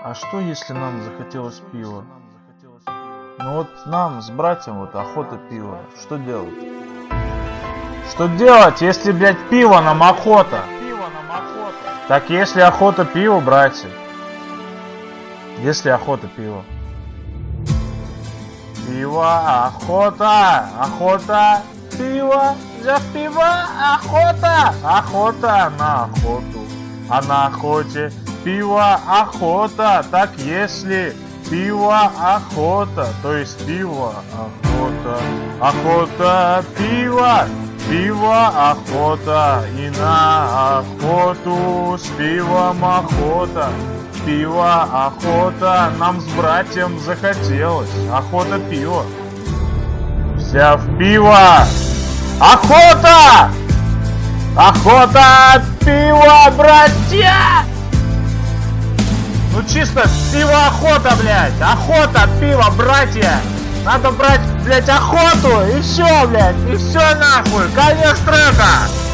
А что, если нам захотелось пива? Ну вот нам с братьям вот охота пива. Что делать? Что делать, если, блядь, пиво нам охота? Так если охота пива, братья. Если охота пива. Пиво, охота, охота, пиво, взяв пиво, охота, охота на охоту. А на охоте пиво, охота, так если пиво, охота, то есть пиво, охота, охота, пиво, пиво, охота, и на охоту с пивом охота. Пиво, охота, нам с братьям захотелось. Охота пива. Взяв пиво, охота! Охота, пиво, братья! Ну чисто пиво, охота, блядь! Охота, пиво, братья! Надо брать, блядь, охоту! И все, блядь! И все нахуй! Конец трека!